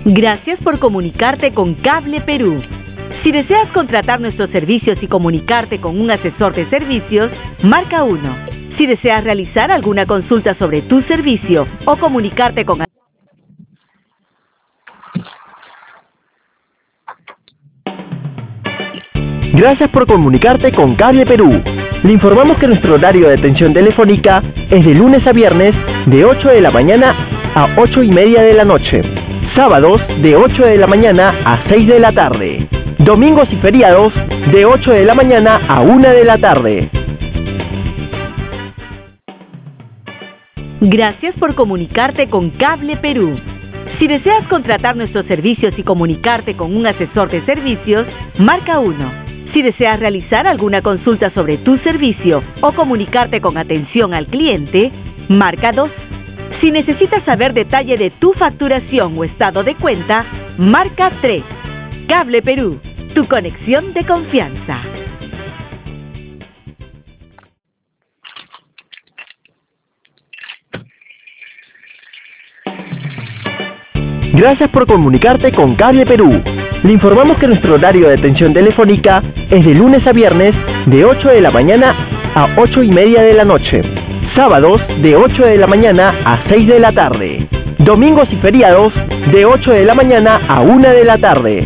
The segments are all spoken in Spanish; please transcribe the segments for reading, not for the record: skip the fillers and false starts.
Gracias por comunicarte con Cable Perú. Si deseas contratar nuestros servicios y comunicarte con un asesor de servicios, marca 1. Si deseas realizar alguna consulta sobre tu servicio o comunicarte con... Gracias por comunicarte con Cable Perú. Le informamos que nuestro horario de atención telefónica es de lunes a viernes de 8 de la mañana a 8:30 de la noche. Sábados de 8 de la mañana a 6 de la tarde. Domingos y feriados de 8 de la mañana a 1 de la tarde. Gracias por comunicarte con Cable Perú. Si deseas contratar nuestros servicios y comunicarte con un asesor de servicios, marca 1. Si deseas realizar alguna consulta sobre tu servicio o comunicarte con atención al cliente, marca 2. Si necesitas saber detalle de tu facturación o estado de cuenta, marca 3. Cable Perú, tu conexión de confianza. Gracias por comunicarte con Cable Perú. Le informamos que nuestro horario de atención telefónica es de lunes a viernes de 8 de la mañana a 8:30 de la noche. Sábados de 8 de la mañana a 6 de la tarde. Domingos y feriados de 8 de la mañana a 1 de la tarde.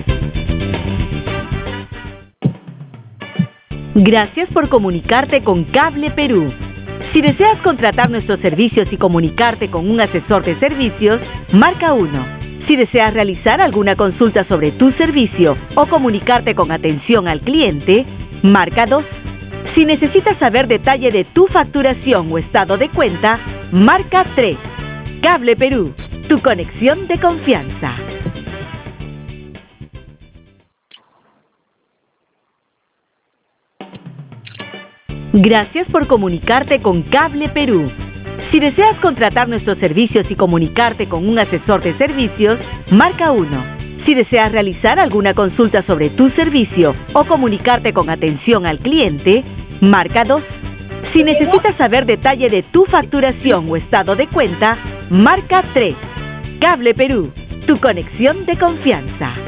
Gracias por comunicarte con Cable Perú. Si deseas contratar nuestros servicios y comunicarte con un asesor de servicios, marca 1. Si deseas realizar alguna consulta sobre tu servicio o comunicarte con atención al cliente, marca 2. Si necesitas saber detalle de tu facturación o estado de cuenta, marca 3. Cable Perú, tu conexión de confianza. Gracias por comunicarte con Cable Perú. Si deseas contratar nuestros servicios y comunicarte con un asesor de servicios, marca 1. Si deseas realizar alguna consulta sobre tu servicio o comunicarte con atención al cliente, marca 2. Si necesitas saber detalle de tu facturación o estado de cuenta, marca 3. Cable Perú, tu conexión de confianza.